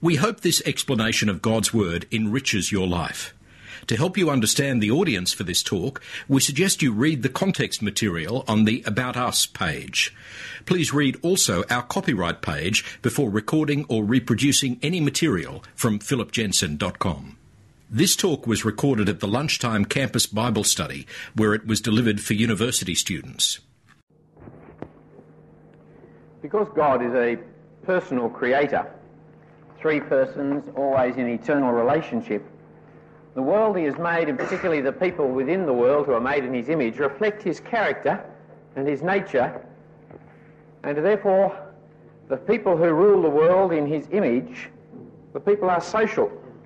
We hope this explanation of God's Word enriches your life. To help you understand the audience for this talk, we suggest you read the context material on the About Us page. Please read also our copyright page before recording or reproducing any material from philipjensen.com. This talk was recorded at the Lunchtime Campus Bible Study, where it was delivered for university students. Because God is a personal creator, three persons, always in eternal relationship, the world he has made, and particularly the people within the world who are made in his image, reflect his character and his nature, and therefore the people who rule the world in his image, the people are social.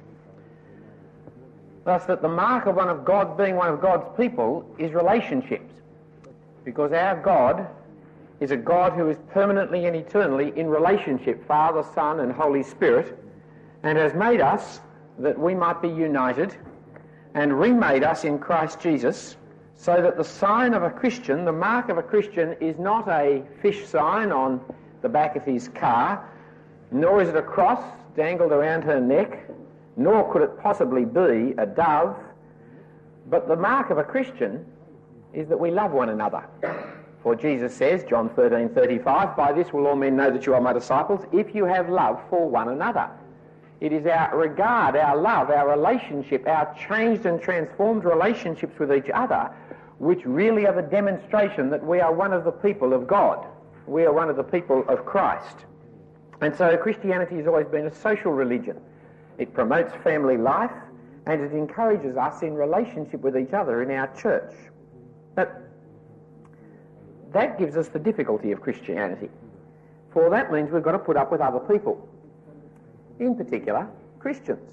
Thus that the mark of being one of God's people is relationships, because our God is a God who is permanently and eternally in relationship, Father, Son and Holy Spirit, and has made us that we might be united and remade us in Christ Jesus, so that the sign of a Christian, the mark of a Christian, is not a fish sign on the back of his car, nor is it a cross dangled around her neck, nor could it possibly be a dove, but the mark of a Christian is that we love one another. For Jesus says, John 13:35, "By this will all men know that you are my disciples, if you have love for one another." It is our regard, our love, our relationship, our changed and transformed relationships with each other, which really are the demonstration that we are one of the people of God. We are one of the people of Christ. And so Christianity has always been a social religion. It promotes family life, and it encourages us in relationship with each other in our church. But that gives us the difficulty of Christianity, for that means we've got to put up with other people, in particular Christians.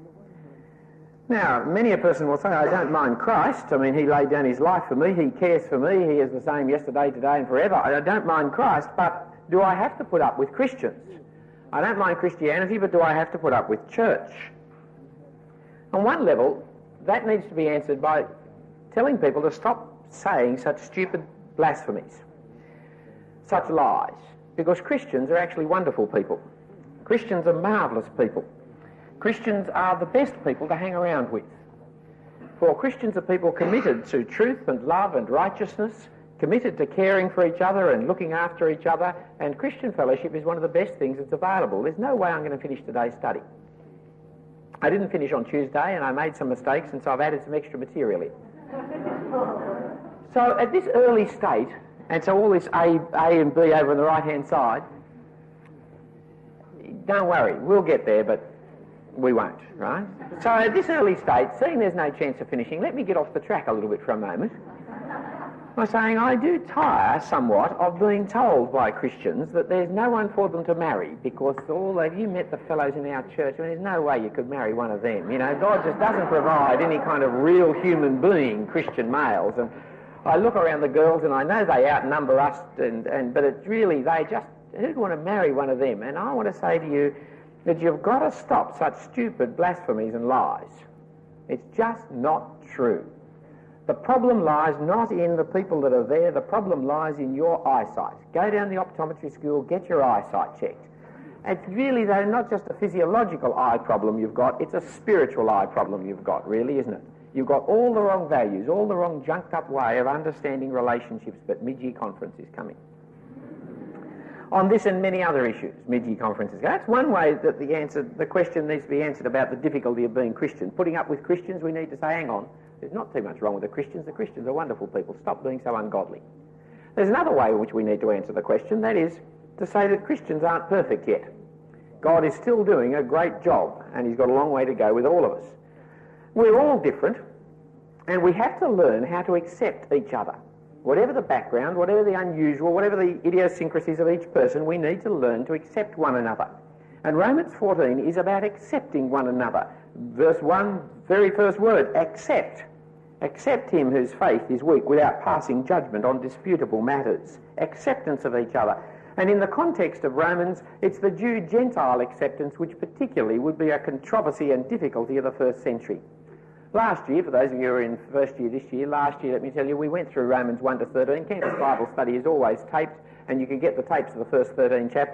Now, many a person will say, I don't mind Christ. I mean, he laid down his life for me, he cares for me, he is the same yesterday, today and forever. I don't mind Christ, but do I have to put up with Christians? I don't mind Christianity, but do I have to put up with church? On one level, that needs to be answered by telling people to stop saying such stupid blasphemies, such lies, because Christians are actually wonderful people. Christians are marvellous people. Christians are the best people to hang around with. For Christians are people committed to truth and love and righteousness, committed to caring for each other and looking after each other, and Christian fellowship is one of the best things that's available. There's no way I'm going to finish today's study. I didn't finish on Tuesday, and I made some mistakes, and so I've added some extra material in. So at this early state, and so all this A and B over on the right-hand side, don't worry, we'll get there, but we won't, right? So at this early state, seeing there's no chance of finishing, let me get off the track a little bit for a moment by saying I do tire somewhat of being told by Christians that there's no one for them to marry, because you met the fellows in our church, and there's no way you could marry one of them. You know, God just doesn't provide any kind of real human being, Christian males. And I look around the girls, and I know they outnumber us, but it's really, who'd want to marry one of them? And I want to say to you that you've got to stop such stupid blasphemies and lies. It's just not true. The problem lies not in the people that are there, the problem lies in your eyesight. Go down the optometry school, get your eyesight checked. It's really, though, not just a physiological eye problem you've got, it's a spiritual eye problem you've got, really, isn't it? You've got all the wrong values, all the wrong junked up way of understanding relationships, but mid-year conference is coming. On this and many other issues, mid-year conferences. That's one way that the question needs to be answered about the difficulty of being Christian. Putting up with Christians, we need to say, hang on, there's not too much wrong with the Christians. The Christians are wonderful people. Stop being so ungodly. There's another way in which we need to answer the question, that is to say that Christians aren't perfect yet. God is still doing a great job, and he's got a long way to go with all of us. We're all different, and we have to learn how to accept each other. Whatever the background, whatever the unusual, whatever the idiosyncrasies of each person, we need to learn to accept one another. And Romans 14 is about accepting one another. Verse 1, very first word, accept. Accept him whose faith is weak without passing judgment on disputable matters. Acceptance of each other. And in the context of Romans, it's the Jew-Gentile acceptance which particularly would be a controversy and difficulty of the first century. Last year, for those of you who are in first year this year, last year, let me tell you, we went through Romans 1 to 13. Campus Bible Study is always taped, and you can get the tapes of the first 13 chapters.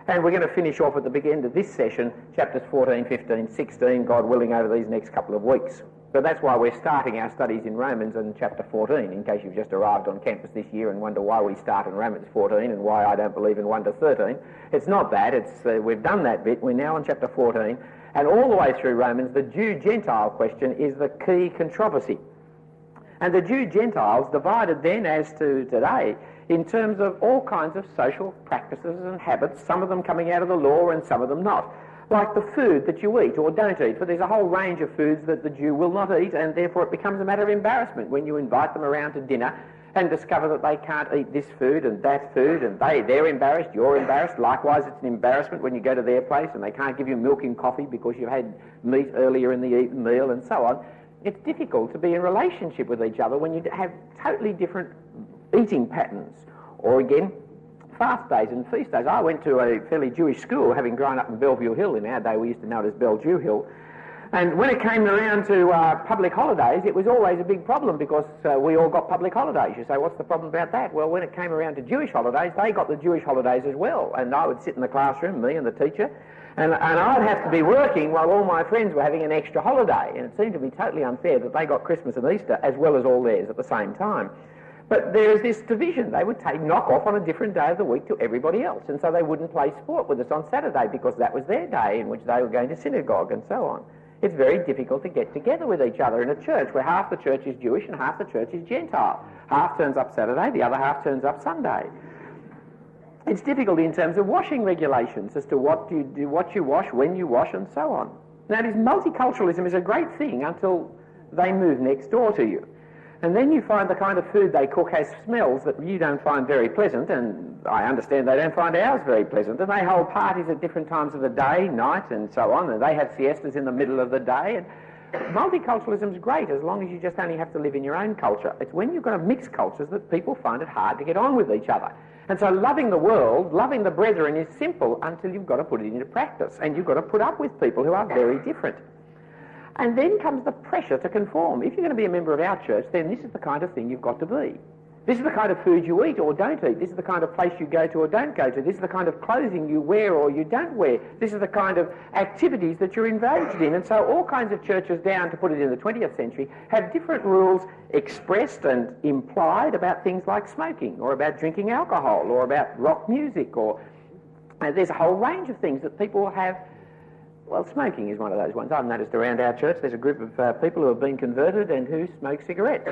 And we're going to finish off at the beginning of this session, chapters 14, 15, 16, God willing, over these next couple of weeks. But that's why we're starting our studies in Romans in chapter 14, in case you've just arrived on campus this year and wonder why we start in Romans 14 and why I don't believe in 1 to 13. It's not that. We've done that bit. We're now on chapter 14. And all the way through Romans, the Jew-Gentile question is the key controversy. And the Jew-Gentiles divided then, as to today, in terms of all kinds of social practices and habits, some of them coming out of the law and some of them not. Like the food that you eat or don't eat, for there's a whole range of foods that the Jew will not eat, and therefore it becomes a matter of embarrassment when you invite them around to dinner and discover that they can't eat this food and that food, and they're embarrassed, you're embarrassed. Likewise, it's an embarrassment when you go to their place and they can't give you milk and coffee because you've had meat earlier in the meal and so on. It's difficult to be in relationship with each other when you have totally different eating patterns. Or again, fast days and feast days. I went to a fairly Jewish school, having grown up in Bellevue Hill. In our day, we used to know it as Bellevue Hill. And when it came around to public holidays, it was always a big problem because we all got public holidays. You say, what's the problem about that? Well, when it came around to Jewish holidays, they got the Jewish holidays as well. And I would sit in the classroom, me and the teacher, and I'd have to be working while all my friends were having an extra holiday. And it seemed to be totally unfair that they got Christmas and Easter as well as all theirs at the same time. But there is this division. They would knock off on a different day of the week to everybody else. And so they wouldn't play sport with us on Saturday because that was their day in which they were going to synagogue and so on. It's very difficult to get together with each other in a church where half the church is Jewish and half the church is Gentile. Half turns up Saturday, the other half turns up Sunday. It's difficult in terms of washing regulations as to what you do, what you wash, when you wash, and so on. Now, multiculturalism is a great thing until they move next door to you. And then you find the kind of food they cook has smells that you don't find very pleasant, and I understand they don't find ours very pleasant, and they hold parties at different times of the day, night, and so on, and they have siestas in the middle of the day. And multiculturalism is great as long as you just only have to live in your own culture. It's when you've got to mix cultures that people find it hard to get on with each other. And so loving the world, loving the brethren is simple until you've got to put it into practice, and you've got to put up with people who are very different. And then comes the pressure to conform. If you're going to be a member of our church, then this is the kind of thing you've got to be. This is the kind of food you eat or don't eat. This is the kind of place you go to or don't go to. This is the kind of clothing you wear or you don't wear. This is the kind of activities that you're engaged in. And so all kinds of churches down, to put it in the 20th century, have different rules expressed and implied about things like smoking or about drinking alcohol or about rock music or there's a whole range of things that people have. Well, smoking is one of those ones. I've noticed around our church there's a group of people who have been converted and who smoke cigarettes.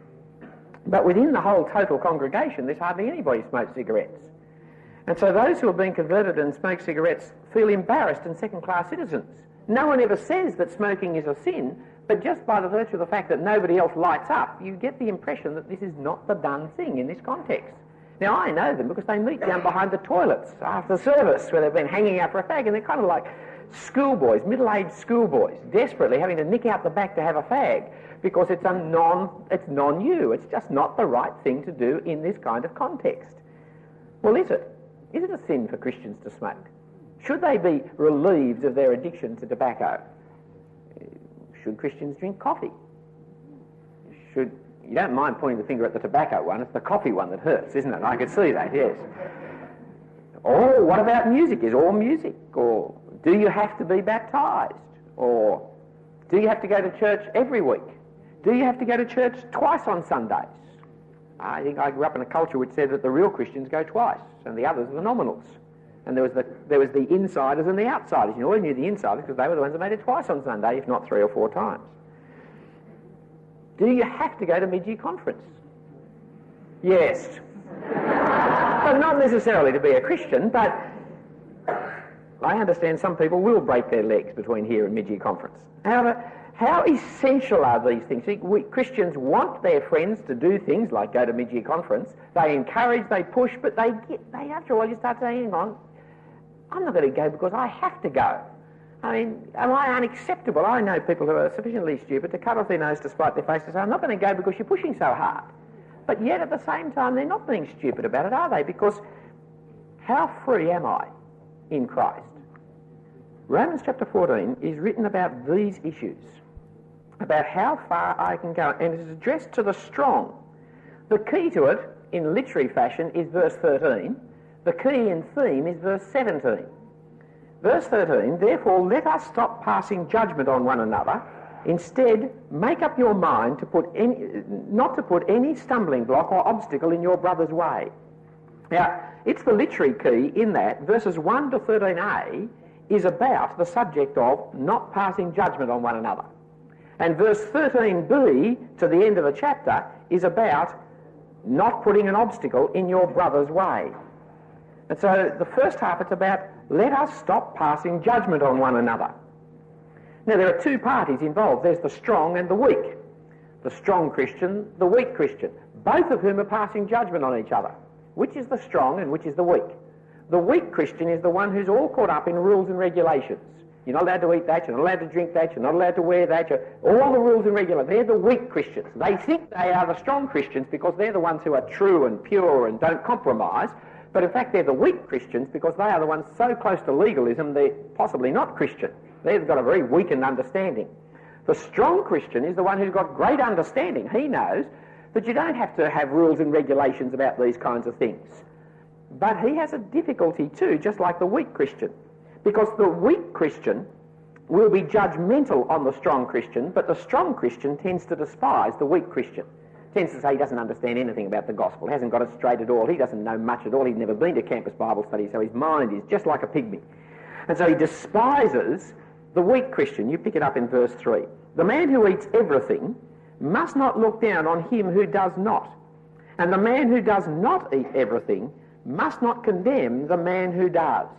But within the whole total congregation, there's hardly anybody who smokes cigarettes. And so those who have been converted and smoke cigarettes feel embarrassed and second-class citizens. No one ever says that smoking is a sin, but just by the virtue of the fact that nobody else lights up, you get the impression that this is not the done thing in this context. Now, I know them because they meet down behind the toilets after service where they've been hanging out for a fag, and they're kind of like schoolboys, middle-aged schoolboys, desperately having to nick out the back to have a fag because it's non-you. It's just not the right thing to do in this kind of context. Well, is it? Is it a sin for Christians to smoke? Should they be relieved of their addiction to tobacco? Should Christians drink coffee? You don't mind pointing the finger at the tobacco one, it's the coffee one that hurts, isn't it? I could see that, yes. Or what about music? Is all music? Or do you have to be baptised? Or do you have to go to church every week? Do you have to go to church twice on Sundays? I think I grew up in a culture which said that the real Christians go twice and the others are the nominals. And there was the insiders and the outsiders. You always knew the insiders because they were the ones that made it twice on Sunday, if not 3 or 4 times. Do you have to go to mid-year conference? Yes. But not necessarily to be a Christian, but I understand some people will break their legs between here and mid-year conference. However, how essential are these things? Christians want their friends to do things like go to mid-year conference. They encourage, they push, but they after a while you start saying, hang on, I'm not going to go because I have to go. I mean, am I unacceptable? I know people who are sufficiently stupid to cut off their nose to spite their face and say, I'm not going to go because you're pushing so hard. But yet at the same time, they're not being stupid about it, are they? Because how free am I in Christ? Romans chapter 14 is written about these issues, about how far I can go, and it is addressed to the strong. The key to it, in literary fashion, is verse 13. The key and theme is verse 17. Verse 13, therefore let us stop passing judgment on one another. Instead, make up your mind not to put any stumbling block or obstacle in your brother's way. Now, it's the literary key in that verses 1 to 13a is about the subject of not passing judgment on one another. And verse 13b to the end of the chapter is about not putting an obstacle in your brother's way. And so the first half, it's about let us stop passing judgment on one another. Now, there are two parties involved. There's the strong and the weak. The strong Christian, the weak Christian, both of whom are passing judgment on each other. Which is the strong and which is the weak? The weak Christian is the one who's all caught up in rules and regulations. You're not allowed to eat that, you're not allowed to drink that, you're not allowed to wear that, all the rules and regulations. They're the weak Christians. They think they are the strong Christians because they're the ones who are true and pure and don't compromise, but in fact they're the weak Christians because they are the ones so close to legalism they're possibly not Christian. They've got a very weakened understanding. The strong Christian is the one who's got great understanding. He knows that you don't have to have rules and regulations about these kinds of things. But he has a difficulty too, just like the weak Christian, because the weak Christian will be judgmental on the strong Christian, but the strong Christian tends to despise the weak Christian. Tends to say he doesn't understand anything about the gospel, hasn't got it straight at all, he doesn't know much at all, he's never been to campus Bible study, so his mind is just like a pygmy. And so he despises the weak Christian. You pick it up in verse 3. The man who eats everything must not look down on him who does not. And the man who does not eat everything must not condemn the man who does.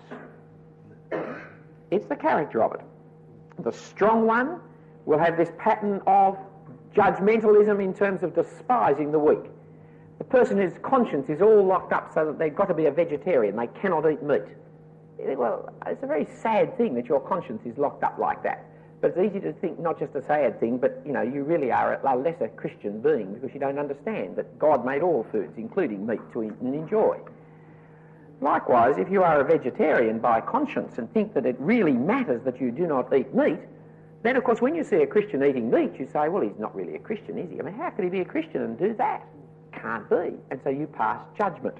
It's the character of it. The strong one will have this pattern of judgmentalism in terms of despising the weak. The person whose conscience is all locked up so that they've got to be a vegetarian, they cannot eat meat. Well, it's a very sad thing that your conscience is locked up like that. But it's easy to think not just a sad thing, but, you really are a lesser Christian being because you don't understand that God made all foods, including meat, to eat and enjoy. Likewise, if you are a vegetarian by conscience and think that it really matters that you do not eat meat, then, of course, when you see a Christian eating meat, you say, well, he's not really a Christian, is he? I mean, how could he be a Christian and do that? Can't be. And so you pass judgment.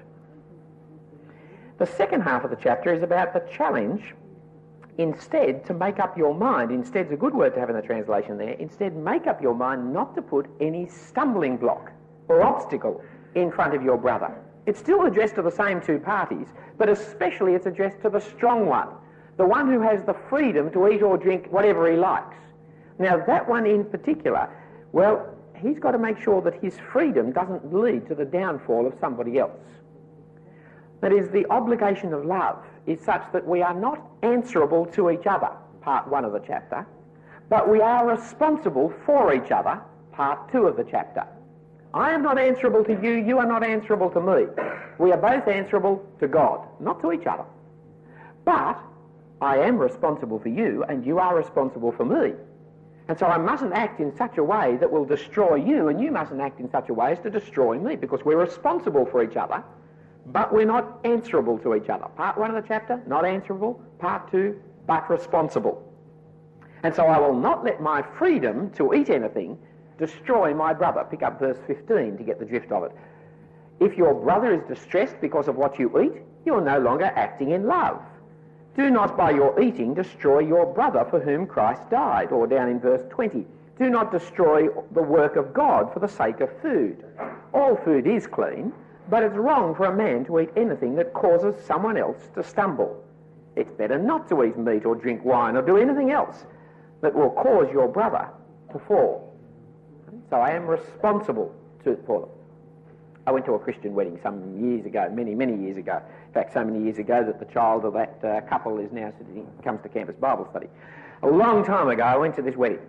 The second half of the chapter is about the challenge instead to make up your mind. Instead's a good word to have in the translation there. Instead, make up your mind not to put any stumbling block or obstacle in front of your brother. It's still addressed to the same two parties, but especially it's addressed to the strong one, the one who has the freedom to eat or drink whatever he likes. Now, that one in particular, well, he's got to make sure that his freedom doesn't lead to the downfall of somebody else. That is, the obligation of love is such that we are not answerable to each other, part 1 of the chapter, but we are responsible for each other, part 2 of the chapter. I am not answerable to you, you are not answerable to me. We are both answerable to God, not to each other. But I am responsible for you and you are responsible for me. And so I mustn't act in such a way that will destroy you, and you mustn't act in such a way as to destroy me, because we're responsible for each other, but we're not answerable to each other. Part 1 of the chapter, not answerable. Part 2, but responsible. And so I will not let my freedom to eat anything destroy my brother. Pick up verse 15 to get the drift of it. If your brother is distressed because of what you eat, you're no longer acting in love. Do not by your eating destroy your brother for whom Christ died. Or down in verse 20, do not destroy the work of God for the sake of food. All food is clean, but it's wrong for a man to eat anything that causes someone else to stumble. It's better not to eat meat or drink wine or do anything else that will cause your brother to fall. So I am responsible for them. I went to a Christian wedding some years ago, many, many years ago. In fact, so many years ago that the child of that couple is now comes to campus Bible study. A long time ago, I went to this wedding.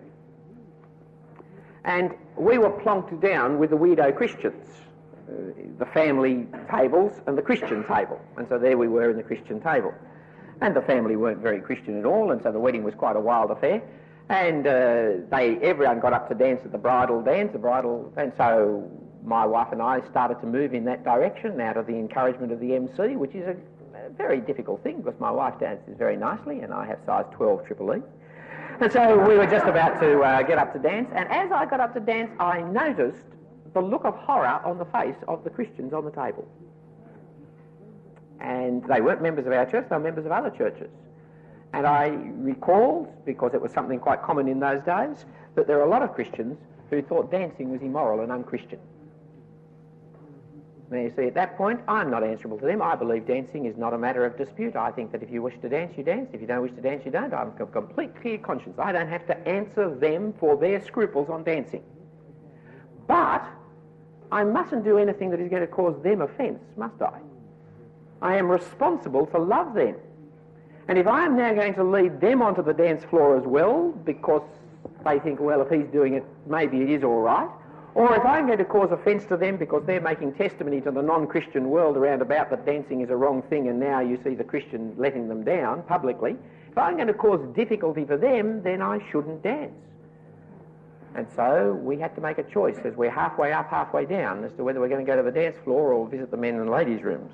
And we were plonked down with the weirdo Christians, the family tables and the Christian table. And so there we were in the Christian table. And the family weren't very Christian at all, and so the wedding was quite a wild affair. And everyone got up to dance at the bridal dance, and so my wife and I started to move in that direction out of the encouragement of the MC, which is a very difficult thing because my wife dances very nicely and I have size 12 triple E. And so we were just about to get up to dance, and as I got up to dance, I noticed the look of horror on the face of the Christians on the table. And they weren't members of our church, they were members of other churches. And I recalled, because it was something quite common in those days, that there are a lot of Christians who thought dancing was immoral and unchristian. Now you see, at that point, I'm not answerable to them. I believe dancing is not a matter of dispute. I think that if you wish to dance, you dance. If you don't wish to dance, you don't. I'm of complete clear conscience. I don't have to answer them for their scruples on dancing. But I mustn't do anything that is going to cause them offence, must I? I am responsible to love them. And if I am now going to lead them onto the dance floor as well, because they think, well, if he's doing it, maybe it is all right, or if I'm going to cause offence to them because they're making testimony to the non-Christian world around about that dancing is a wrong thing and now you see the Christians letting them down publicly, if I'm going to cause difficulty for them, then I shouldn't dance. And so we had to make a choice as we're halfway up, halfway down, as to whether we're going to go to the dance floor or visit the men and ladies' rooms.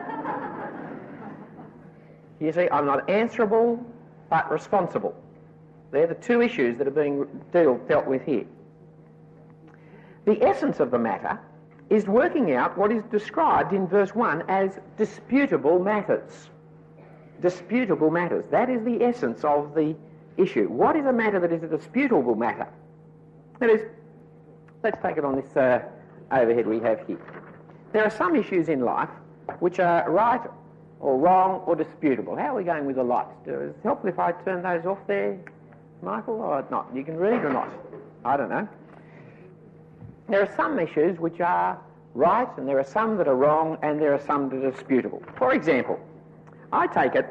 You see, I'm not answerable, but responsible. They're the two issues that are being dealt with here. The essence of the matter is working out what is described in verse 1 as disputable matters. Disputable matters. That is the essence of the issue. What is a matter that is a disputable matter? That is, let's take it on this overhead we have here. There are some issues in life which are right or wrong or disputable. How are we going with the lights? Is it helpful if I turn those off there, Michael, or not? You can read or not? I don't know. There are some issues which are right, and there are some that are wrong, and there are some that are disputable. For example, I take it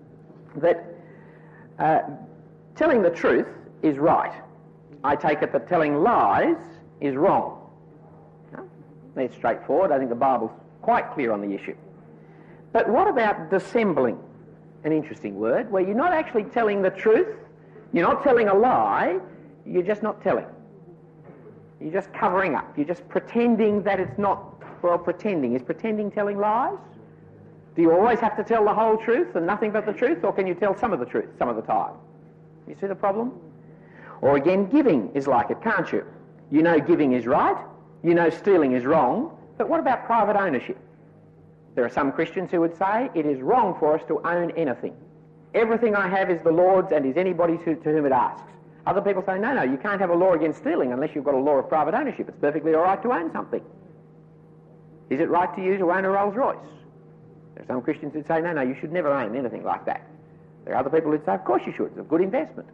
that telling the truth is right. I take it that telling lies is wrong. No? That's straightforward. I think the Bible's quite clear on the issue. But what about dissembling? An interesting word, where you're not actually telling the truth, you're not telling a lie, you're just not telling. You're just covering up. You're just pretending that it's not, well, pretending. Is pretending telling lies? Do you always have to tell the whole truth and nothing but the truth, or can you tell some of the truth some of the time? You see the problem? Or again, giving is like it, can't you? You know giving is right, you know stealing is wrong, but what about private ownership? There are some Christians who would say it is wrong for us to own anything. Everything I have is the Lord's and is anybody's to whom it asks. Other people say, no, you can't have a law against stealing unless you've got a law of private ownership. It's perfectly all right to own something. Is it right to you to own a Rolls Royce? There are some Christians who say, no, you should never own anything like that. There are other people who say, of course you should. It's a good investment.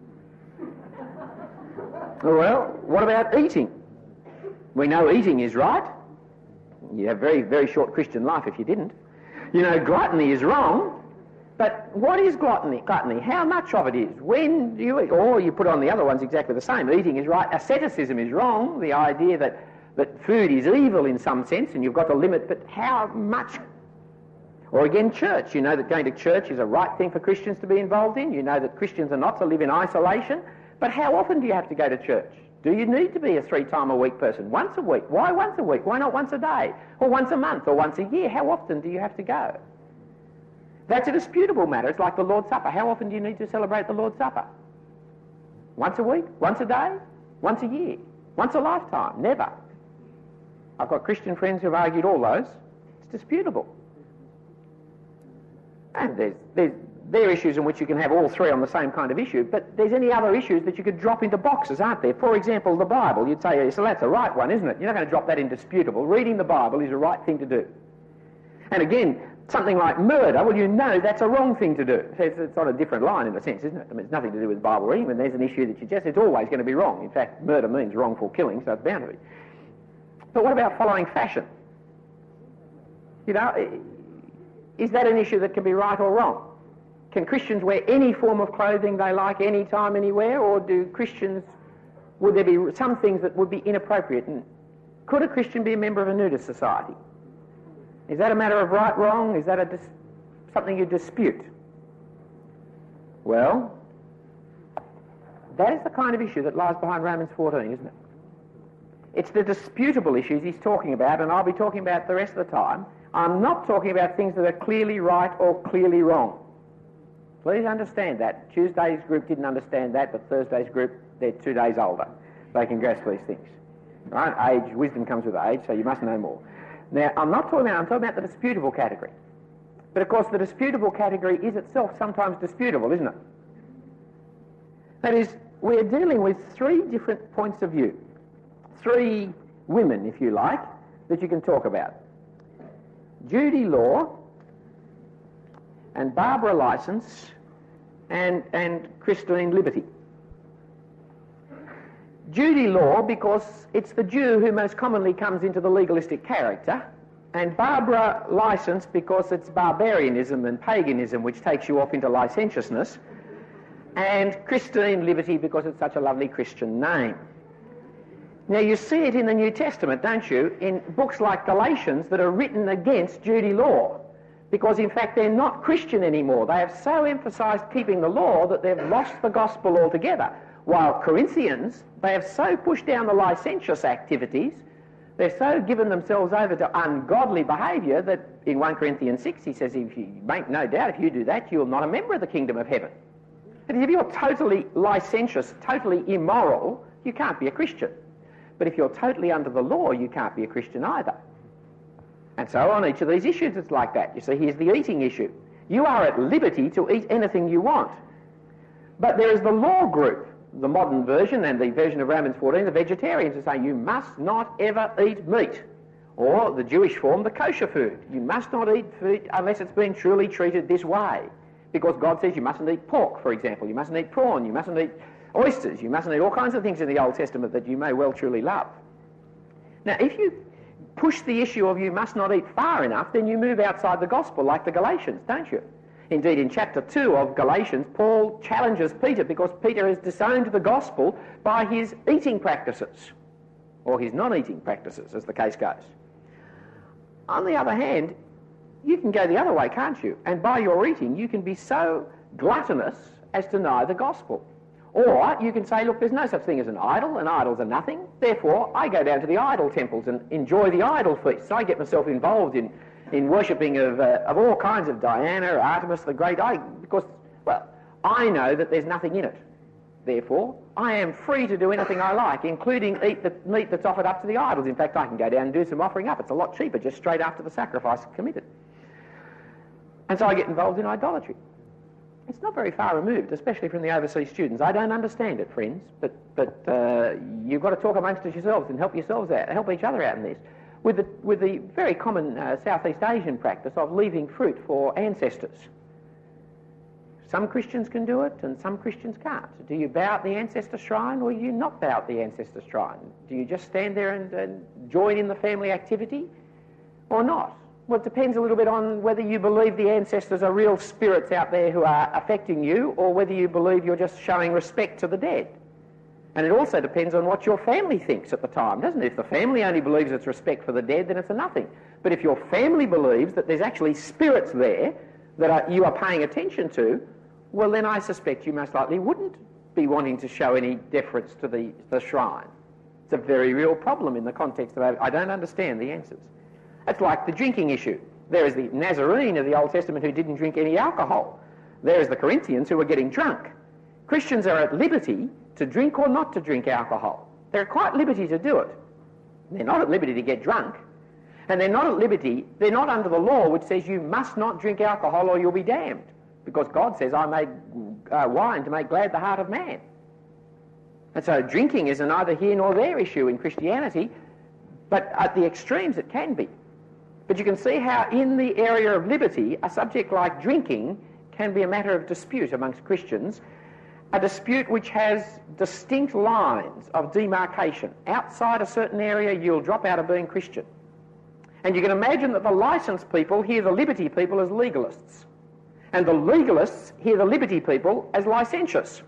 Well, what about eating? We know eating is right. You have a very, very short Christian life if you didn't. You know, gluttony is wrong. But what is gluttony? How much of it is? When do you eat? Or you put on the other ones exactly the same. Eating is right. Asceticism is wrong. The idea that food is evil in some sense and you've got to limit, but how much? Or again, church. You know that going to church is a right thing for Christians to be involved in. You know that Christians are not to live in isolation. But how often do you have to go to church? Do you need to be a 3-time-a-week person? Once a week. Why once a week? Why not once a day? Or once a month? Or once a year? How often do you have to go? That's a disputable matter. It's like the Lord's Supper. How often do you need to celebrate the Lord's Supper? Once a week? Once a day? Once a year? Once a lifetime? Never. I've got Christian friends who've argued all those. It's disputable. And there are issues in which you can have all three on the same kind of issue, but there's any other issues that you could drop into boxes, aren't there? For example, the Bible. You'd say, so that's a right one, isn't it? You're not going to drop that in disputable. Reading the Bible is a right thing to do. And again, something like murder, well, you know that's a wrong thing to do. It's on a different line in a sense, isn't it? I mean, it's nothing to do with Bible reading, but there's an issue that it's always going to be wrong. In fact, murder means wrongful killing, so it's bound to be. But what about following fashion? You know, is that an issue that can be right or wrong? Can Christians wear any form of clothing they like, any time, anywhere, or would there be some things that would be inappropriate? And could a Christian be a member of a nudist society? Is that a matter of right, wrong? Is that something you dispute? Well, that is the kind of issue that lies behind Romans 14, isn't it? It's the disputable issues he's talking about, and I'll be talking about the rest of the time. I'm not talking about things that are clearly right or clearly wrong. Please understand that. Tuesday's group didn't understand that, but Thursday's group, they're 2 days older. They can grasp these things. Right? Wisdom comes with age, so you must know more. Now, I'm talking about the disputable category. But of course the disputable category is itself sometimes disputable, isn't it? That is, we're dealing with three different points of view. Three women, if you like, that you can talk about. Judy Law and Barbara Licence and Christine Liberty. Judy Law because it's the Jew who most commonly comes into the legalistic character, and Barbara Licence because it's barbarianism and paganism which takes you off into licentiousness, and Christine Liberty because it's such a lovely Christian name. Now you see it in the New Testament, don't you, in books like Galatians that are written against Judy Law, because in fact they're not Christian anymore. They have so emphasised keeping the law that they've lost the gospel altogether. While Corinthians, they have so pushed down the licentious activities, they've so given themselves over to ungodly behaviour that in 1 Corinthians 6 he says, if you make no doubt, if you do that, you're not a member of the kingdom of heaven. And if you're totally licentious, totally immoral, you can't be a Christian. But if you're totally under the law, you can't be a Christian either. And so on each of these issues it's like that. You see, here's the eating issue. You are at liberty to eat anything you want. But there is the law group, the modern version and the version of Romans 14, the vegetarians are saying you must not ever eat meat. Or the Jewish form, the kosher food. You must not eat food unless it's been truly treated this way. Because God says you mustn't eat pork, for example. You mustn't eat prawn. You mustn't eat oysters. You mustn't eat all kinds of things in the Old Testament that you may well truly love. Now, if you push the issue of you must not eat far enough, then you move outside the gospel like the Galatians, don't you? Indeed, in chapter 2 of Galatians, Paul challenges Peter because Peter has disowned the gospel by his eating practices, or his non-eating practices, as the case goes. On the other hand, you can go the other way, can't you? And by your eating, you can be so gluttonous as to deny the gospel. Or you can say, look, there's no such thing as an idol, and idols are nothing. Therefore, I go down to the idol temples and enjoy the idol feasts. I get myself involved in worshipping of all kinds of Diana, Artemis the Great, because, well, I know that there's nothing in it. Therefore, I am free to do anything I like, including eat the meat that's offered up to the idols. In fact, I can go down and do some offering up. It's a lot cheaper, just straight after the sacrifice is committed. And so I get involved in idolatry. It's not very far removed, especially from the overseas students. I don't understand it, friends, but you've got to talk amongst yourselves and help yourselves out, help each other out in this. With the very common Southeast Asian practice of leaving fruit for ancestors. Some Christians can do it and some Christians can't. Do you bow at the ancestor shrine or do you not bow at the ancestor shrine? Do you just stand there and join in the family activity or not? Well, it depends a little bit on whether you believe the ancestors are real spirits out there who are affecting you or whether you believe you're just showing respect to the dead. And it also depends on what your family thinks at the time, doesn't it? If the family only believes it's respect for the dead, then it's a nothing. But if your family believes that there's actually spirits there that you are paying attention to, well, then I suspect you most likely wouldn't be wanting to show any deference to the shrine. It's a very real problem in the context of I don't understand the answers. It's like the drinking issue. There is the Nazarene of the Old Testament who didn't drink any alcohol. There is the Corinthians who were getting drunk. Christians are at liberty to drink or not to drink alcohol. They're quite at liberty to do it. They're not at liberty to get drunk. And they're not at liberty, they're not under the law which says you must not drink alcohol or you'll be damned. Because God says, I made wine to make glad the heart of man. And so drinking is a neither here nor there issue in Christianity, but at the extremes it can be. But you can see how in the area of liberty, a subject like drinking can be a matter of dispute amongst Christians, a dispute which has distinct lines of demarcation. Outside a certain area, you'll drop out of being Christian. And you can imagine that the licensed people hear the liberty people as legalists. And the legalists hear the liberty people as licentious.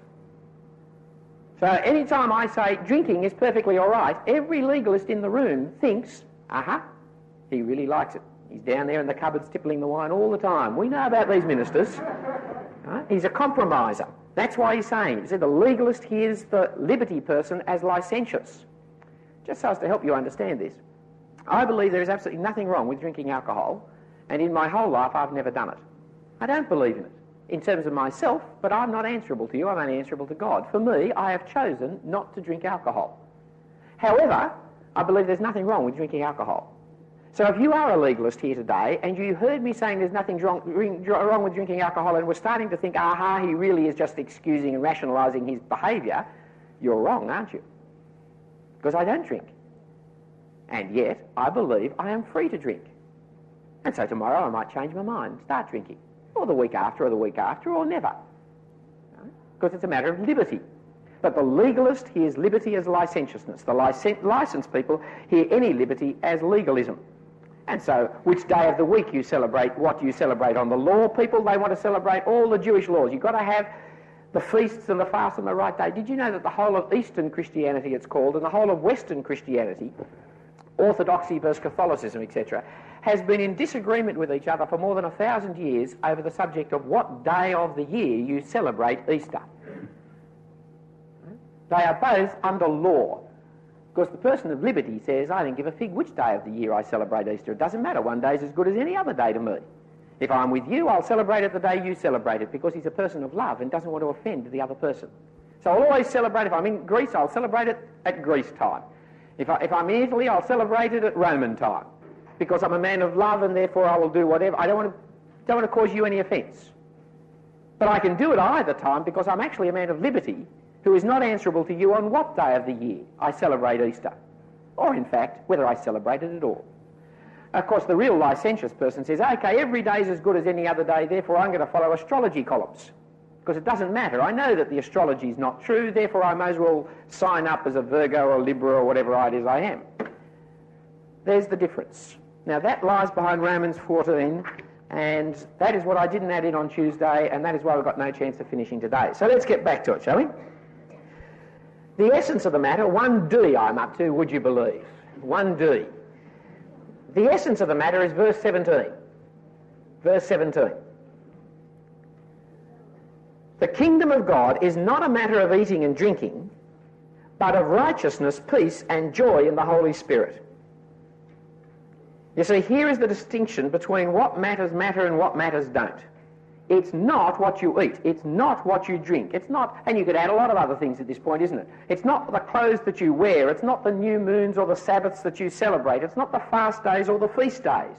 So any time I say drinking is perfectly all right, every legalist in the room thinks, he really likes it. He's down there in the cupboard stippling the wine all the time. We know about these ministers. Right? He's a compromiser. That's why he's saying, he said the legalist hears the liberty person as licentious. Just so as to help you understand this, I believe there is absolutely nothing wrong with drinking alcohol, and in my whole life I've never done it. I don't believe in it in terms of myself, but I'm not answerable to you, I'm only answerable to God. For me, I have chosen not to drink alcohol. However, I believe there's nothing wrong with drinking alcohol. So if you are a legalist here today and you heard me saying there's nothing wrong with drinking alcohol and were starting to think, aha, he really is just excusing and rationalising his behaviour, you're wrong, aren't you? Because I don't drink. And yet I believe I am free to drink. And so tomorrow I might change my mind, start drinking. Or the week after, or never. Because it's a matter of liberty. But the legalist hears liberty as licentiousness. The licensed people hear any liberty as legalism. And so, which day of the week you celebrate, what do you celebrate on? The law people, they want to celebrate all the Jewish laws. You've got to have the feasts and the fast on the right day. Did you know that the whole of Eastern Christianity, it's called, and the whole of Western Christianity, Orthodoxy versus Catholicism, etc., has been in disagreement with each other for more than 1,000 years over the subject of what day of the year you celebrate Easter. They are both under law. Because the person of liberty says, I don't give a fig which day of the year I celebrate Easter. It doesn't matter. One day is as good as any other day to me. If I'm with you, I'll celebrate it the day you celebrate it, because he's a person of love and doesn't want to offend the other person. So I'll always celebrate. If I'm in Greece, I'll celebrate it at Greece time. If I'm in Italy, I'll celebrate it at Roman time, because I'm a man of love and therefore I will do whatever. I don't want to cause you any offence. But I can do it either time because I'm actually a man of liberty who is not answerable to you on what day of the year I celebrate Easter, or in fact, whether I celebrate it at all. Of course, the real licentious person says, okay, every day is as good as any other day, therefore I'm going to follow astrology columns, because it doesn't matter. I know that the astrology is not true, therefore I may as well sign up as a Virgo or Libra or whatever it is I am. There's the difference. Now that lies behind Romans 14, and that is what I didn't add in on Tuesday, and that is why we've got no chance of finishing today. So let's get back to it, shall we? The essence of the matter, 1D I'm up to, would you believe? 1D. The essence of the matter is verse 17. Verse 17. The kingdom of God is not a matter of eating and drinking, but of righteousness, peace, and joy in the Holy Spirit. You see, here is the distinction between what matters matter and what matters don't. It's not what you eat. It's not what you drink. It's not, and you could add a lot of other things at this point, isn't it? It's not the clothes that you wear. It's not the new moons or the Sabbaths that you celebrate. It's not the fast days or the feast days.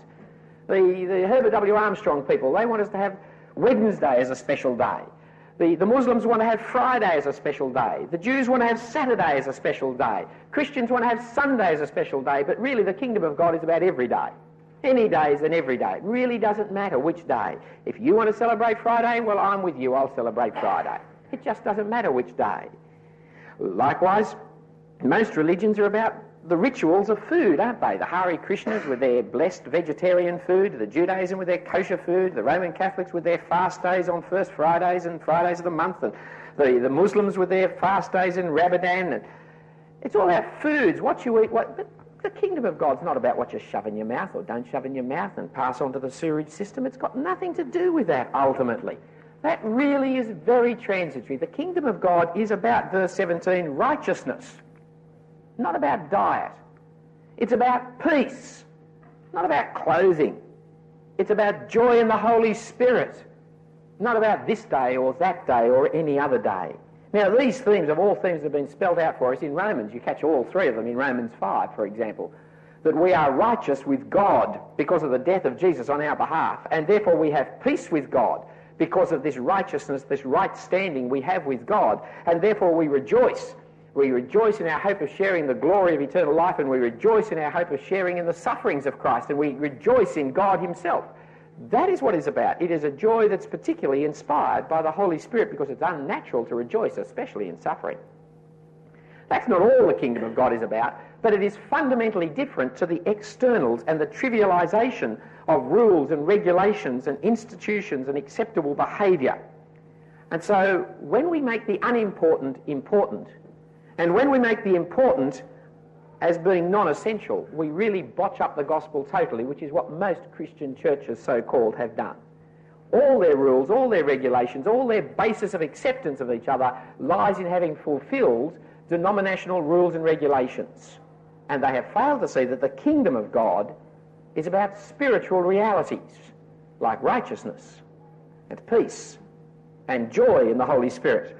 The Herbert W. Armstrong people, they want us to have Wednesday as a special day. The Muslims want to have Friday as a special day. The Jews want to have Saturday as a special day. Christians want to have Sunday as a special day. But really the kingdom of God is about every day. Any day is an every day. It really doesn't matter which day. If you want to celebrate Friday, well, I'm with you. I'll celebrate Friday. It just doesn't matter which day. Likewise, most religions are about the rituals of food, aren't they? The Hare Krishnas with their blessed vegetarian food, the Judaism with their kosher food, the Roman Catholics with their fast days on first Fridays and Fridays of the month, and the Muslims with their fast days in Ramadan. And it's all about foods, what you eat, but the kingdom of God's not about what you shove in your mouth or don't shove in your mouth and pass on to the sewerage system. It's got nothing to do with that, ultimately. That really is very transitory. The kingdom of God is about, verse 17, righteousness, not about diet. It's about peace, not about clothing. It's about joy in the Holy Spirit, not about this day or that day or any other day. Now, these themes, of all themes, have been spelled out for us in Romans. You catch all three of them in Romans 5, for example. That we are righteous with God because of the death of Jesus on our behalf, and therefore we have peace with God because of this righteousness, this right standing we have with God, and therefore we rejoice. We rejoice in our hope of sharing the glory of eternal life, and we rejoice in our hope of sharing in the sufferings of Christ, and we rejoice in God himself. That is what it's about. It is a joy that's particularly inspired by the Holy Spirit, because it's unnatural to rejoice, especially in suffering. That's not all the kingdom of God is about, but it is fundamentally different to the externals and the trivialisation of rules and regulations and institutions and acceptable behaviour. And so when we make the unimportant important, and when we make the important as being non-essential, we really botch up the gospel totally, which is what most Christian churches, so-called, have done. All their rules, all their regulations, all their basis of acceptance of each other lies in having fulfilled denominational rules and regulations. And they have failed to see that the kingdom of God is about spiritual realities, like righteousness and peace and joy in the Holy Spirit.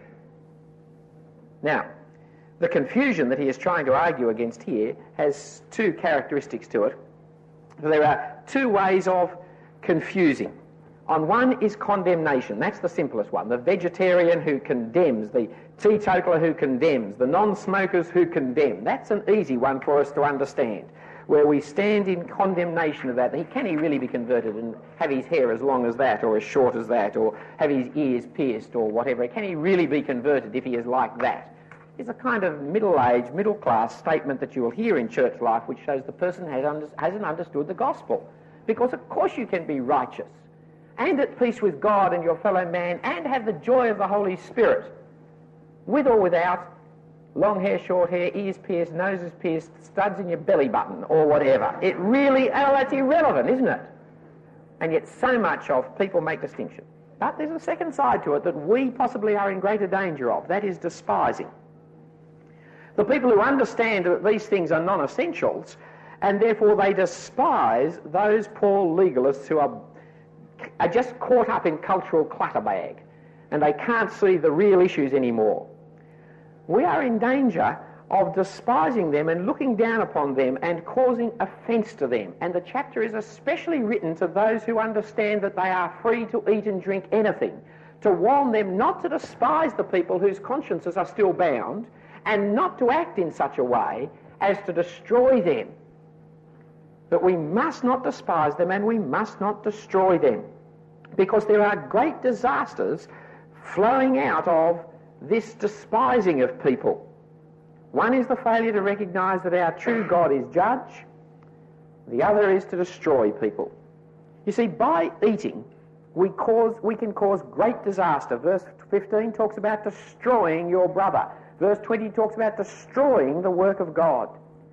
Now, the confusion that he is trying to argue against here has two characteristics to it. There are two ways of confusing. On one is condemnation. That's the simplest one. The vegetarian who condemns, the teetotaler who condemns, the non-smokers who condemn. That's an easy one for us to understand, where we stand in condemnation of that. Can he really be converted and have his hair as long as that or as short as that or have his ears pierced or whatever? Can he really be converted if he is like that? It's a kind of middle-aged, middle-class statement that you will hear in church life which shows the person hasn't understood the gospel. Because of course you can be righteous and at peace with God and your fellow man and have the joy of the Holy Spirit, with or without long hair, short hair, ears pierced, noses pierced, studs in your belly button or whatever. It really, that's irrelevant, isn't it? And yet so much of people make distinction. But there's a second side to it that we possibly are in greater danger of. That is despising. The people who understand that these things are non-essentials and therefore they despise those poor legalists who are just caught up in cultural clutterbag and they can't see the real issues anymore. We are in danger of despising them and looking down upon them and causing offence to them. And the chapter is especially written to those who understand that they are free to eat and drink anything, to warn them not to despise the people whose consciences are still bound and not to act in such a way as to destroy them. But we must not despise them and we must not destroy them, because there are great disasters flowing out of this despising of people. One is the failure to recognise that our true God is judge. The other is to destroy people. You see, by eating, we can cause great disaster. Verse 15 talks about destroying your brother. Verse 20 talks about destroying the work of God.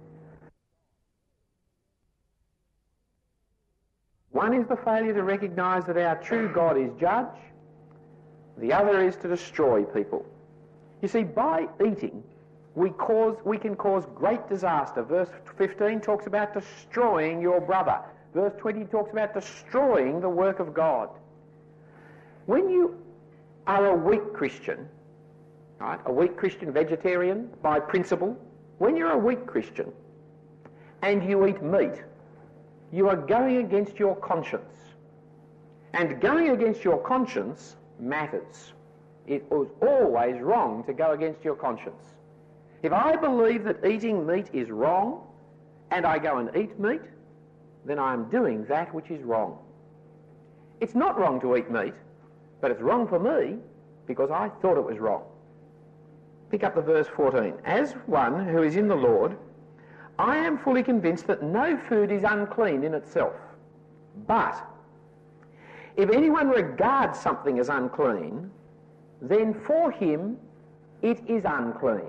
One is the failure to recognise that our true God is judge. The other is to destroy people. You see, by eating, we can cause great disaster. Verse 15 talks about destroying your brother. Verse 20 talks about destroying the work of God. When you are a weak Christian, right, a weak Christian vegetarian by principle, when you're a weak Christian and you eat meat, you are going against your conscience. And going against your conscience matters. It was always wrong to go against your conscience. If I believe that eating meat is wrong and I go and eat meat, then I am doing that which is wrong. It's not wrong to eat meat, but it's wrong for me because I thought it was wrong. Pick up the verse 14. As one who is in the Lord, I am fully convinced that no food is unclean in itself. But if anyone regards something as unclean, then for him it is unclean.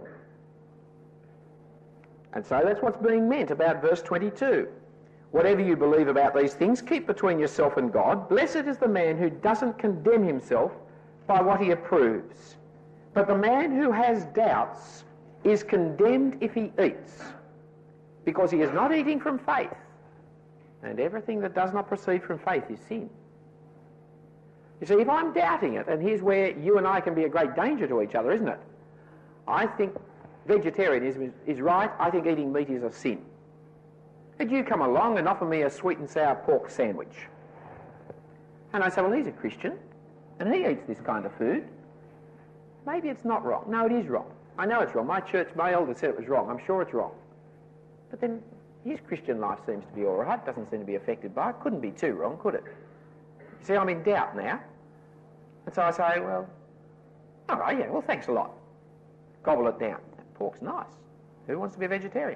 And so that's what's being meant about verse 22. Whatever you believe about these things, keep between yourself and God. Blessed is the man who doesn't condemn himself by what he approves. But the man who has doubts is condemned if he eats, because he is not eating from faith. And everything that does not proceed from faith is sin. You see, if I'm doubting it, and here's where you and I can be a great danger to each other, isn't it? I think vegetarianism is right. I think eating meat is a sin. And you come along and offer me a sweet and sour pork sandwich. And I say, well, he's a Christian, and he eats this kind of food. Maybe it's not wrong. No, it is wrong. I know it's wrong. My elder said it was wrong. I'm sure it's wrong. But then his Christian life seems to be all right. Doesn't seem to be affected by it. Couldn't be too wrong, could it? You see, I'm in doubt now. And so I say, well, all right, yeah, well, thanks a lot. Gobble it down. That pork's nice. Who wants to be a vegetarian?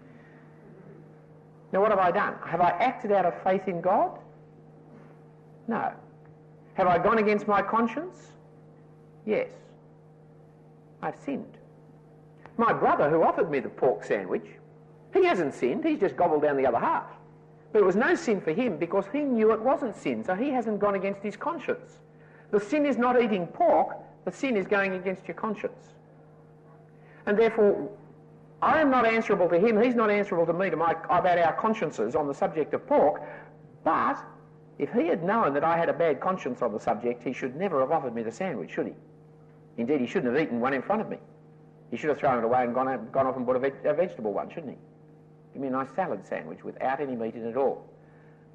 Now, what have I done? Have I acted out of faith in God? No. Have I gone against my conscience? Yes. I've sinned. My brother, who offered me the pork sandwich, he hasn't sinned. He's just gobbled down the other half. But it was no sin for him because he knew it wasn't sin, so he hasn't gone against his conscience. The sin is not eating pork. The sin is going against your conscience. And therefore, I am not answerable to him. He's not answerable to me about our consciences on the subject of pork. But if he had known that I had a bad conscience on the subject, he should never have offered me the sandwich, should he? Indeed, he shouldn't have eaten one in front of me. He should have thrown it away and gone off and bought a vegetable one, shouldn't he? Give me a nice salad sandwich without any meat in it at all.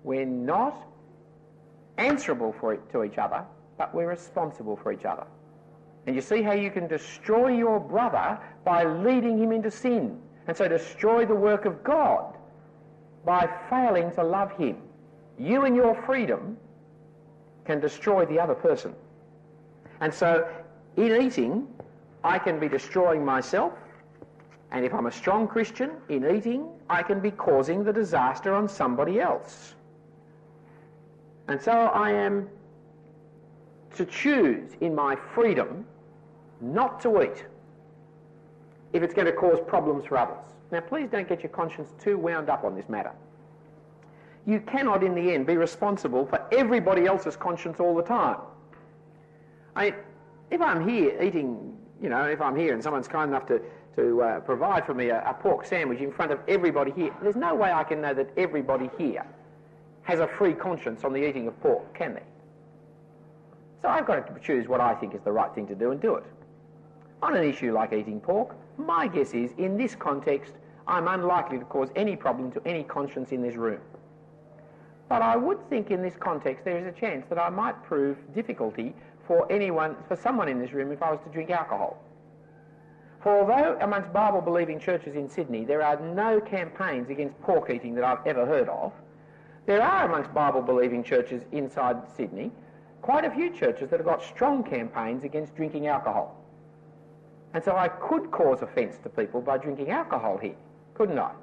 We're not answerable to each other, but we're responsible for each other. And you see how you can destroy your brother by leading him into sin, and so destroy the work of God by failing to love him. You and your freedom can destroy the other person. And so in eating, I can be destroying myself, and if I'm a strong Christian, in eating, I can be causing the disaster on somebody else. And so I am to choose in my freedom not to eat if it's going to cause problems for others. Now, please don't get your conscience too wound up on this matter. You cannot, in the end, be responsible for everybody else's conscience all the time. If I'm here eating, if I'm here and someone's kind enough to provide for me a pork sandwich in front of everybody here, there's no way I can know that everybody here has a free conscience on the eating of pork, can they? So I've got to choose what I think is the right thing to do and do it. On an issue like eating pork, my guess is, in this context, I'm unlikely to cause any problem to any conscience in this room. But I would think in this context there is a chance that I might prove difficulty for someone in this room if I was to drink alcohol. For although amongst Bible-believing churches in Sydney there are no campaigns against pork eating that I've ever heard of, there are amongst Bible-believing churches inside Sydney quite a few churches that have got strong campaigns against drinking alcohol. And so I could cause offence to people by drinking alcohol here, couldn't I?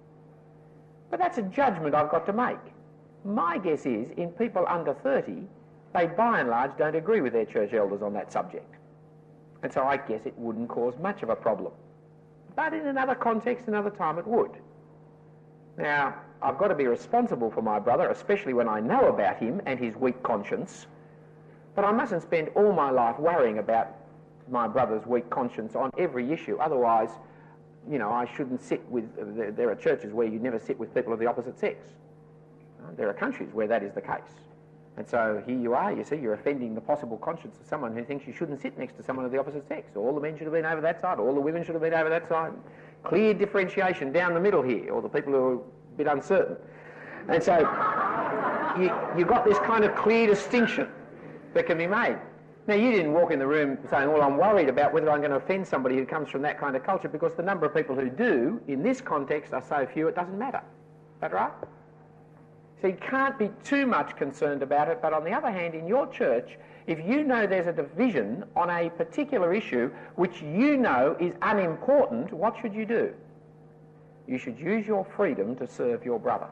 But that's a judgment I've got to make. My guess is, in people under 30, they by and large don't agree with their church elders on that subject. And so I guess it wouldn't cause much of a problem. But in another context, another time, it would. Now, I've got to be responsible for my brother, especially when I know about him and his weak conscience. But I mustn't spend all my life worrying about my brother's weak conscience on every issue. Otherwise, I shouldn't sit with... There are churches where you never sit with people of the opposite sex. There are countries where that is the case. And so here you are, you see, you're offending the possible conscience of someone who thinks you shouldn't sit next to someone of the opposite sex. All the men should have been over that side, all the women should have been over that side. Clear differentiation down the middle here, or the people who are a bit uncertain. And so you've got this kind of clear distinction that can be made. Now, you didn't walk in the room saying, well, I'm worried about whether I'm going to offend somebody who comes from that kind of culture, because the number of people who do, in this context, are so few, it doesn't matter. Is that right? So you can't be too much concerned about it, but on the other hand, in your church, if you know there's a division on a particular issue which you know is unimportant, what should you do? You should use your freedom to serve your brother.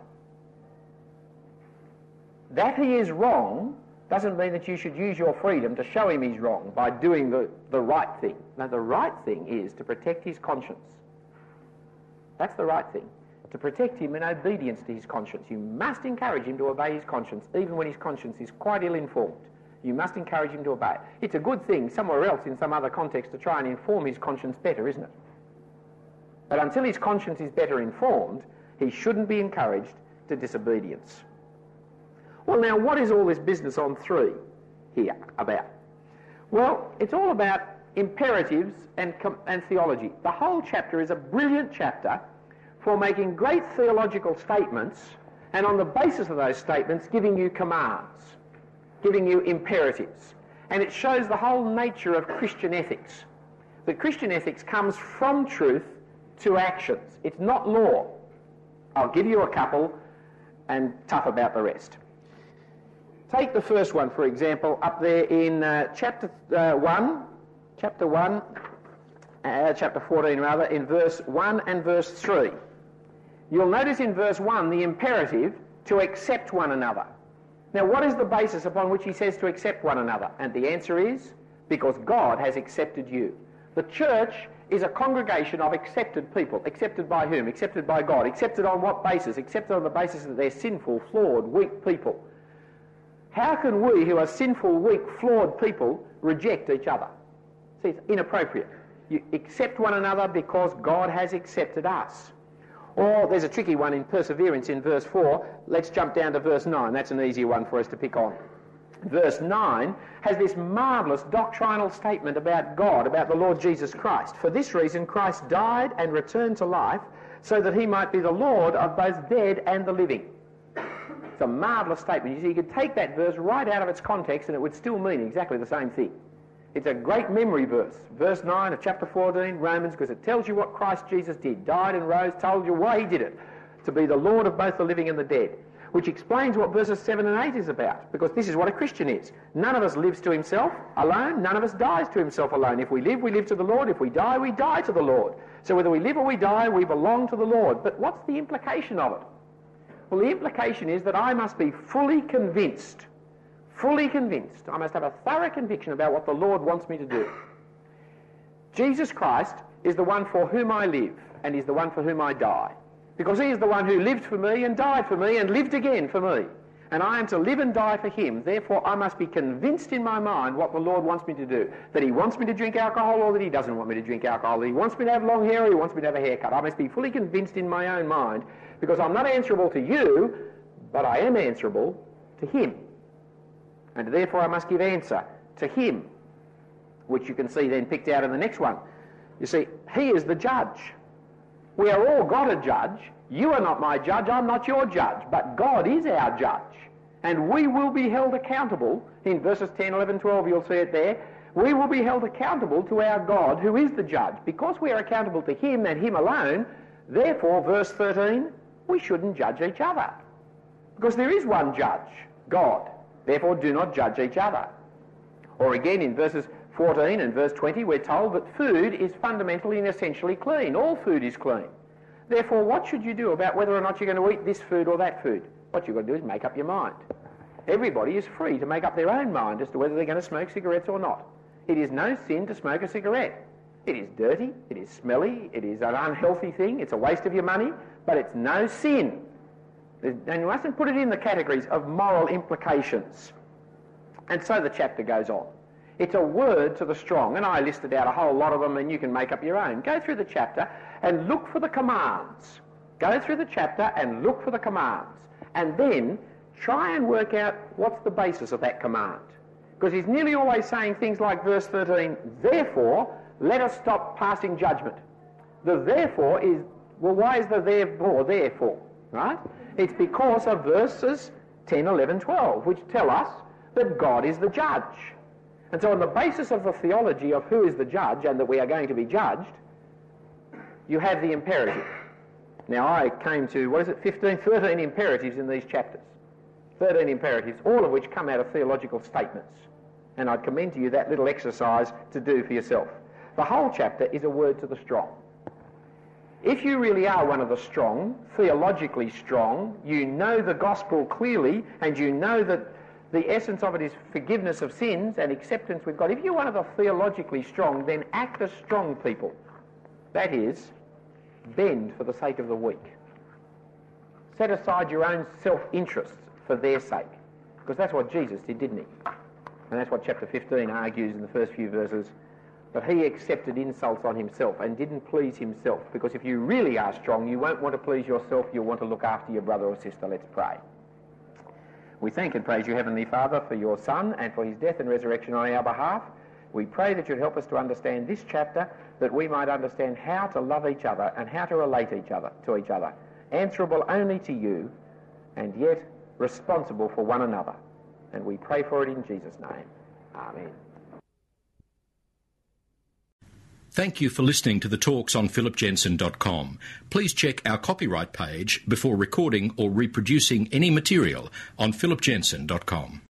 That he is wrong doesn't mean that you should use your freedom to show him he's wrong by doing the right thing. Now, the right thing is to protect his conscience. That's the right thing. To protect him in obedience to his conscience. You must encourage him to obey his conscience, even when his conscience is quite ill-informed. You must encourage him to obey it. It's a good thing somewhere else in some other context to try and inform his conscience better, isn't it? But until his conscience is better informed, he shouldn't be encouraged to disobedience. Well, now, what is all this business on 3 here about? Well, it's all about imperatives and theology. The whole chapter is a brilliant chapter for making great theological statements, and on the basis of those statements giving you commands, giving you imperatives. And it shows the whole nature of Christian ethics. That Christian ethics comes from truth to actions. It's not law. I'll give you a couple and tough about the rest. Take the first one, for example, up there in chapter 14 rather, in verse 1 and verse 3. You'll notice in verse 1 the imperative to accept one another. Now, what is the basis upon which he says to accept one another? And the answer is, because God has accepted you. The church is a congregation of accepted people. Accepted by whom? Accepted by God. Accepted on what basis? Accepted on the basis that they're sinful, flawed, weak people. How can we, who are sinful, weak, flawed people, reject each other? See, it's inappropriate. You accept one another because God has accepted us. Or there's a tricky one in perseverance in verse 4. Let's jump down to verse 9. That's an easier one for us to pick on. Verse 9 has this marvellous doctrinal statement about God, about the Lord Jesus Christ. For this reason Christ died and returned to life, so that he might be the Lord of both dead and the living. It's a marvellous statement. You see, you could take that verse right out of its context and it would still mean exactly the same thing. It's a great memory verse. Verse 9 of chapter 14, Romans, because it tells you what Christ Jesus did. Died and rose, told you why he did it. To be the Lord of both the living and the dead. Which explains what verses 7 and 8 is about. Because this is what a Christian is. None of us lives to himself alone. None of us dies to himself alone. If we live to the Lord. If we die to the Lord. So whether we live or we die, we belong to the Lord. But what's the implication of it? Well, the implication is that I must be fully convinced. Fully convinced. I must have a thorough conviction about what the Lord wants me to do. Jesus Christ is the one for whom I live and is the one for whom I die. Because he is the one who lived for me and died for me and lived again for me. And I am to live and die for him. Therefore, I must be convinced in my mind what the Lord wants me to do. That he wants me to drink alcohol or that he doesn't want me to drink alcohol. That he wants me to have long hair or he wants me to have a haircut. I must be fully convinced in my own mind because I'm not answerable to you, but I am answerable to him. And therefore I must give answer to him, which you can see then picked out in the next one. You see, he is the judge. We are all got a judge. You are not my judge, I'm not your judge, but God is our judge. And we will be held accountable. In verses 10, 11, 12, you'll see it there. We will be held accountable to our God, who is the judge. Because we are accountable to him and him alone, therefore, verse 13, we shouldn't judge each other. Because there is one judge, God. Therefore, do not judge each other. Or again, in verses 14 and verse 20, we're told that food is fundamentally and essentially clean. All food is clean. Therefore, what should you do about whether or not you're going to eat this food or that food? What you've got to do is make up your mind. Everybody is free to make up their own mind as to whether they're going to smoke cigarettes or not. It is no sin to smoke a cigarette. It is dirty, it is smelly, it is an unhealthy thing, it's a waste of your money, but it's no sin. And you mustn't put it in the categories of moral implications. And so the chapter goes on. It's a word to the strong, and I listed out a whole lot of them, and you can make up your own. Go through the chapter and look for the commands. Go through the chapter and look for the commands. And then try and work out what's the basis of that command. Because he's nearly always saying things like verse 13, therefore, let us stop passing judgment. The therefore is, well, why is the therefore, right? It's because of verses 10, 11, 12, which tell us that God is the judge. And so on the basis of the theology of who is the judge and that we are going to be judged, you have the imperative. Now I came to, 13 imperatives in these chapters. 13 imperatives, all of which come out of theological statements. And I'd commend to you that little exercise to do for yourself. The whole chapter is a word to the strong. If you really are one of the strong, theologically strong, you know the gospel clearly, and you know that the essence of it is forgiveness of sins and acceptance with God. If you're one of the theologically strong, then act as strong people. That is, bend for the sake of the weak. Set aside your own self-interests for their sake. Because that's what Jesus did, didn't he? And that's what chapter 15 argues in the first few verses. But he accepted insults on himself and didn't please himself. Because if you really are strong, you won't want to please yourself, you'll want to look after your brother or sister. Let's pray. We thank and praise you, Heavenly Father, for your Son and for his death and resurrection on our behalf. We pray that you'd help us to understand this chapter, that we might understand how to love each other and how to relate to each other, answerable only to you, and yet responsible for one another. And we pray for it in Jesus' name. Amen. Thank you for listening to the talks on philipjensen.com. Please check our copyright page before recording or reproducing any material on philipjensen.com.